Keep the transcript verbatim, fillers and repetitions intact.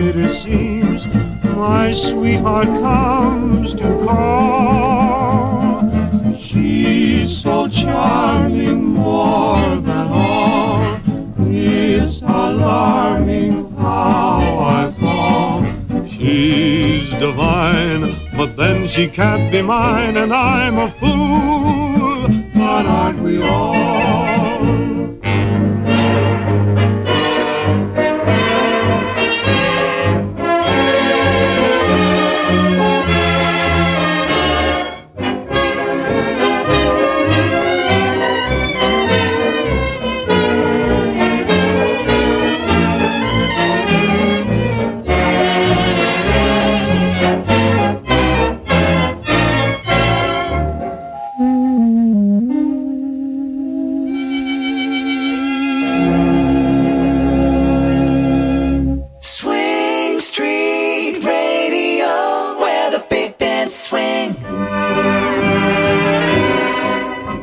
it seems my sweetheart comes to call. She's so charming, more than all. It's alarming how I fall. She's divine, but then she can't be mine, and I'm a fool. But aren't we all?